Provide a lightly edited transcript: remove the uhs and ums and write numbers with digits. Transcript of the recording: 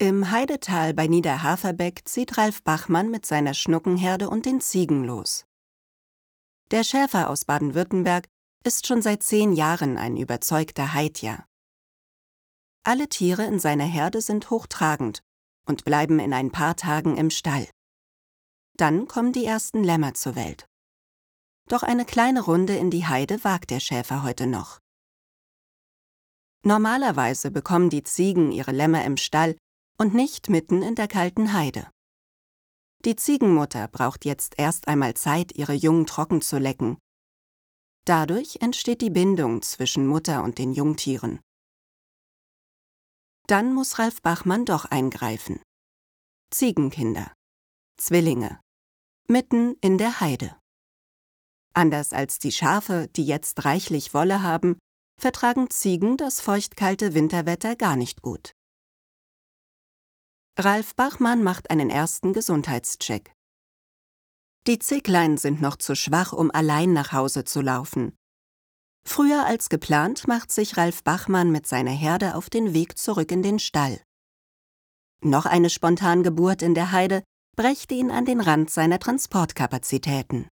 Im Heidetal bei Niederhaferbeck zieht Ralf Bachmann mit seiner Schnuckenherde und den Ziegen los. Der Schäfer aus Baden-Württemberg ist schon seit 10 Jahren ein überzeugter Heidjer. Alle Tiere in seiner Herde sind hochtragend und bleiben in ein paar Tagen im Stall. Dann kommen die ersten Lämmer zur Welt. Doch eine kleine Runde in die Heide wagt der Schäfer heute noch. Normalerweise bekommen die Ziegen ihre Lämmer im Stall und nicht mitten in der kalten Heide. Die Ziegenmutter braucht jetzt erst einmal Zeit, ihre Jungen trocken zu lecken. Dadurch entsteht die Bindung zwischen Mutter und den Jungtieren. Dann muss Ralf Bachmann doch eingreifen. Ziegenkinder. Zwillinge. Mitten in der Heide. Anders als die Schafe, die jetzt reichlich Wolle haben, vertragen Ziegen das feuchtkalte Winterwetter gar nicht gut. Ralf Bachmann macht einen ersten Gesundheitscheck. Die Zicklein sind noch zu schwach, um allein nach Hause zu laufen. Früher als geplant macht sich Ralf Bachmann mit seiner Herde auf den Weg zurück in den Stall. Noch eine Spontangeburt in der Heide brächte ihn an den Rand seiner Transportkapazitäten.